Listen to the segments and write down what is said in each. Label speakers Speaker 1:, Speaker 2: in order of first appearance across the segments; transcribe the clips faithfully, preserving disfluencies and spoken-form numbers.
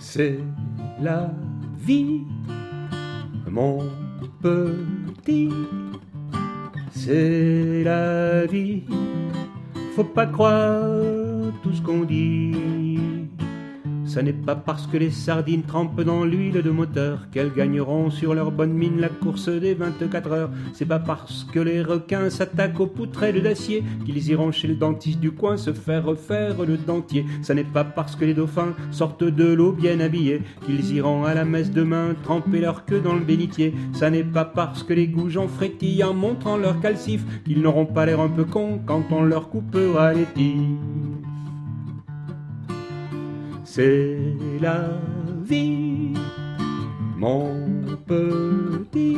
Speaker 1: C'est la vie, mon petit, c'est la vie. Faut pas croire tout ce qu'on dit. Ça n'est pas parce que les sardines trempent dans l'huile de moteur qu'elles gagneront sur leur bonne mine la course des vingt-quatre heures. C'est pas parce que les requins s'attaquent aux poutrelles d'acier qu'ils iront chez le dentiste du coin se faire refaire le dentier. Ça n'est pas parce que les dauphins sortent de l'eau bien habillés qu'ils iront à la messe demain tremper leur queue dans le bénitier. Ça n'est pas parce que les goujons frétillent en montrant leur calcif qu'ils n'auront pas l'air un peu cons quand on leur coupera les tiges. C'est la vie, mon petit,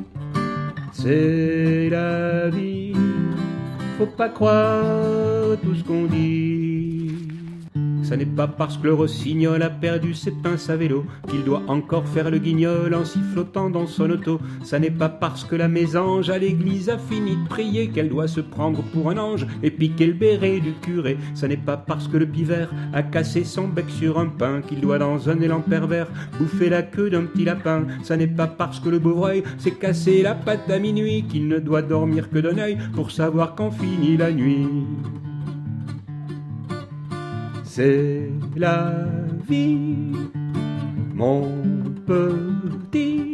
Speaker 1: c'est la vie, faut pas croire tout ce qu'on dit. Ça n'est pas parce que le rossignol a perdu ses pinces à vélo qu'il doit encore faire le guignol en sifflotant dans son auto. Ça n'est pas parce que la mésange à l'église a fini de prier qu'elle doit se prendre pour un ange et piquer le béret du curé. Ça n'est pas parce que le pivert a cassé son bec sur un pain qu'il doit dans un élan pervers bouffer la queue d'un petit lapin. Ça n'est pas parce que le beau-vreuil s'est cassé la patte à minuit qu'il ne doit dormir que d'un œil pour savoir quand finit la nuit. C'est la vie, mon petit,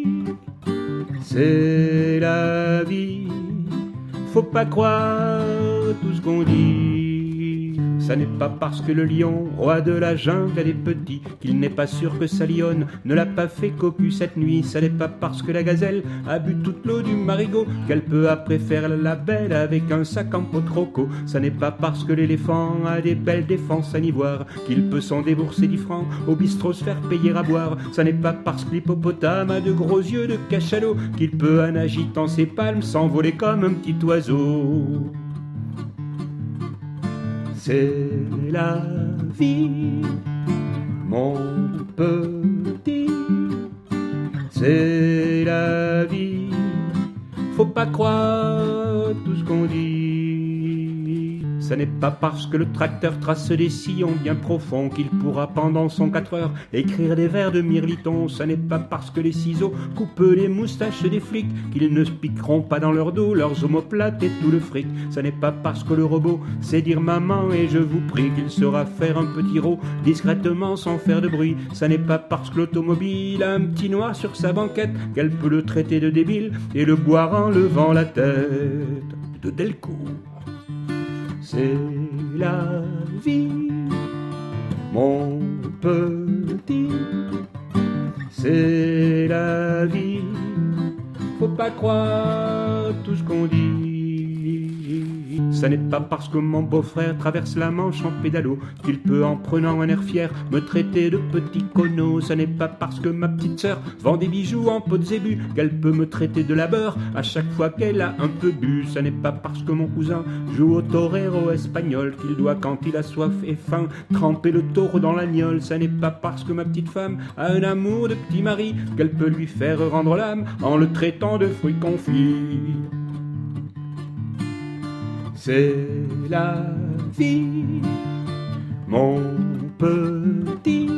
Speaker 1: c'est la vie, faut pas croire tout ce qu'on dit. Ça n'est pas parce que le lion, roi de la jungle, a des petits qu'il n'est pas sûr que sa lionne ne l'a pas fait cocu cette nuit. Ça n'est pas parce que la gazelle a bu toute l'eau du marigot qu'elle peut après faire la belle avec un sac en pot roco. Ça n'est pas parce que l'éléphant a des belles défenses à ivoire qu'il peut s'en débourser dix francs au bistrot se faire payer à boire. Ça n'est pas parce que l'hippopotame a de gros yeux de cachalot qu'il peut en agitant ses palmes s'envoler comme un petit oiseau. C'est la vie, mon petit, c'est la vie, faut pas croire tout ce qu'on dit. Ça n'est pas parce que le tracteur trace des sillons bien profonds qu'il pourra pendant son quatre heures écrire des vers de mirliton. Ça n'est pas parce que les ciseaux coupent les moustaches des flics qu'ils ne se piqueront pas dans leur dos leurs omoplates et tout le fric. Ça n'est pas parce que le robot sait dire maman et je vous prie qu'il saura faire un petit rot discrètement sans faire de bruit. Ça n'est pas parce que l'automobile a un petit noir sur sa banquette qu'elle peut le traiter de débile et le boire en levant la tête. De Delcourt. C'est la vie, mon petit, c'est la vie, faut pas croire tout ce qu'on dit. Ça n'est pas parce que mon beau-frère traverse la Manche en pédalo qu'il peut, en prenant un air fier, me traiter de petit cono. Ça n'est pas parce que ma petite sœur vend des bijoux en pot de zébu qu'elle peut me traiter de labeur à chaque fois qu'elle a un peu bu. Ça n'est pas parce que mon cousin joue au torero espagnol qu'il doit, quand il a soif et faim, tremper le taureau dans l'agnole. Ça n'est pas parce que ma petite femme a un amour de petit mari qu'elle peut lui faire rendre l'âme en le traitant de fruits confits. C'est la vie, mon petit,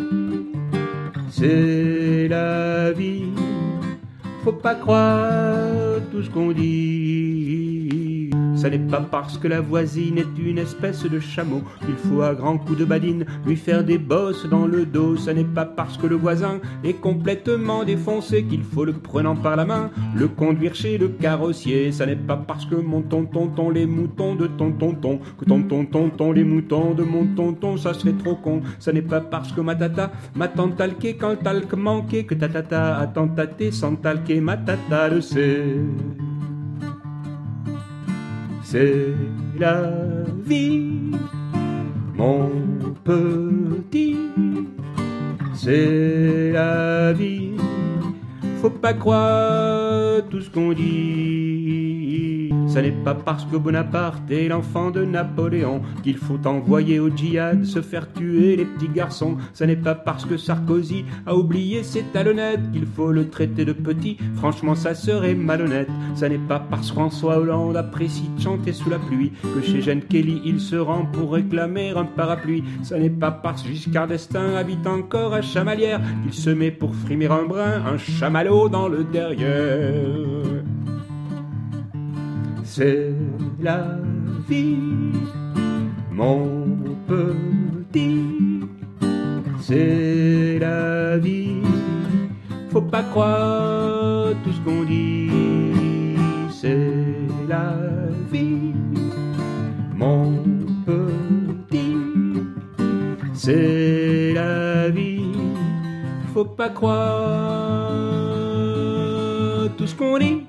Speaker 1: c'est la vie, faut pas croire tout ce qu'on dit. Ça n'est pas parce que la voisine est une espèce de chameau qu'il faut à grands coups de badine lui faire des bosses dans le dos. Ça n'est pas parce que le voisin est complètement défoncé qu'il faut, le prenant par la main, le conduire chez le carrossier. Ça n'est pas parce que mon tonton ton les moutons de ton tonton que ton tonton ton les moutons de mon tonton, ça serait trop con. Ça n'est pas parce que ma tata m'a tant talqué quand le talc manquait que ta tata a tant tâté sans talquer, ma tata le sait. C'est la vie, mon petit, c'est la vie, faut pas croire tout ce qu'on dit. Ça Ça n'est pas parce que Bonaparte est l'enfant de Napoléon qu'il faut envoyer au djihad se faire tuer les petits garçons. Ça n'est pas parce que Sarkozy a oublié ses talonnettes qu'il faut le traiter de petit, franchement ça serait malhonnête. Ça n'est pas parce que François Hollande apprécie de chanter sous la pluie que chez Jeanne Kelly il se rend pour réclamer un parapluie. Ça n'est pas parce que Giscard d'Estaing habite encore à Chamalières qu'il se met pour frimer un brin un chamallow dans le derrière. C'est la vie, mon petit, c'est la vie. Faut pas croire tout ce qu'on dit, c'est la vie, mon petit, c'est la vie. Faut pas croire tout ce qu'on dit.